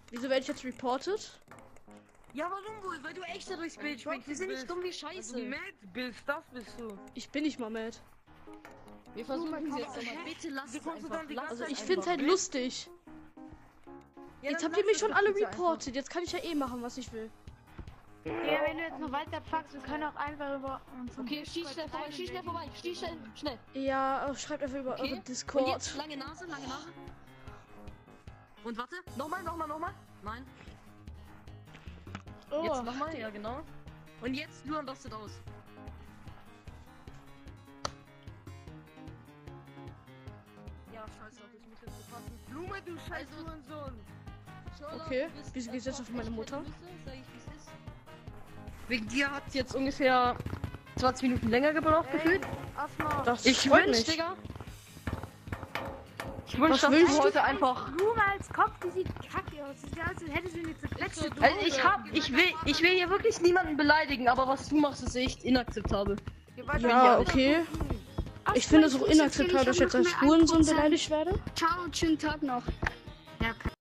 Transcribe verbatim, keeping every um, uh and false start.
Wieso werde ich jetzt reported? Ja, warum wohl? Weil du extra durchs Bild springst. Wir sind nicht bist. dumm wie Weil Scheiße. du mad bist, das bist du. Ich bin nicht mal mad. Wir versuchen es komm, jetzt hä? nochmal. Bitte lass Du es kommst einfach. dann die Lass ganze Also es ich Zeit find's halt einfach. lustig. Ja, Jetzt dann habt ihr lass mich schon es alle bitte einfach. reported. Jetzt kann ich ja eh machen, was ich will. Ja, wenn du jetzt noch weiter packst, wir können auch einfach über uns. Okay, schieß schnell vorbei, schieß schnell vorbei, schieß schnell, schnell. Ja, schreibt einfach über Okay. eure Und Discord. jetzt lange Nase, lange Nase. Und warte. Nochmal, nochmal, nochmal. Nein. Oh. Jetzt nochmal, ja genau. Und jetzt Luan rastet aus. Ja, scheiße, das muss jetzt so passen. Blume, du scheiß Also- Hurensohn. Okay, wieso geht's jetzt auf meine Mutter? Sag ich, wie's ist. Wegen dir hat es jetzt ungefähr zwanzig Minuten länger gebraucht gefühlt. Asma, Das Ich freut wünsch, mich. Digga. Ich Was wünsch, dass willst du du? heute einfach. Blume als Kopf, die sieht kacke aus. Das sieht aus, als hättest du eine zerquetschte so Dose. Also ich hab, ich will, ich will hier wirklich niemanden beleidigen, aber was du machst, ist echt inakzeptabel. Ja, okay. Ich finde es auch inakzeptabel, dass ich jetzt als Hurensohn beleidigt werde. Ciao, schönen Tag noch. Ja,